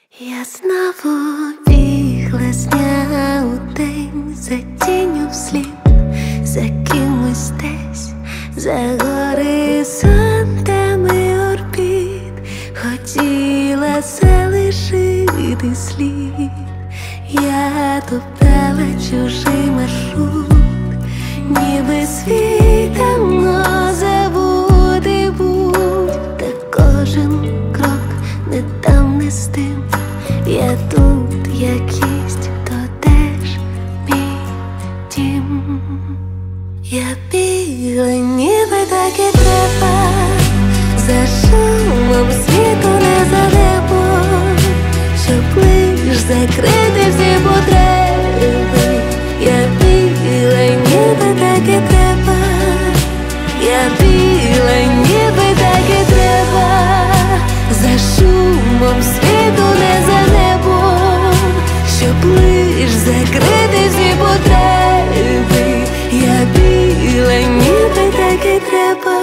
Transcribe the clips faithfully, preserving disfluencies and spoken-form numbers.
Я знову бігла з дня у день, за тінню вслід, за кимось десь, за горизонтами орбіт. Хотіла залишити слід, я топтала чужий маршрут, ніби світом забути будь, та кожен крок не там, не з тим. Я тут, як єсть, то теж мій дім. Я бігла, ніби так і треба, за шумом світу, не за небом, щоб лиш закрити всі потреби. Я бігла, ніби так і треба, я бігла, ніби так і треба, за шумом світу, не за небом, щоб лиш закрити всі потреби. Я бігла, ніби так і треба.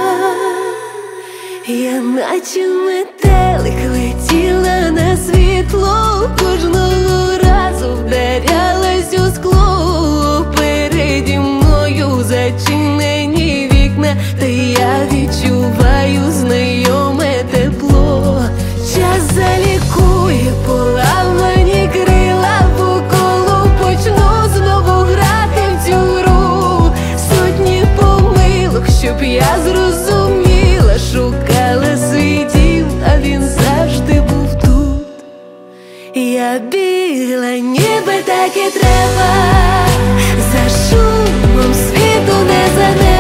Я наче метелик летіла на світло, кожного разу вдарялась у скло. Переді мною зачинені вікна, та я відчуваю знайоме тепло. Час залікує поламані крила, по колу почну знову грати в цю гру. Сотні помилок, щоб я зрозуміла, шукала свій дім, а він завжди був тут. Я бігла, ніби так і треба, за шумом світу, не за небом,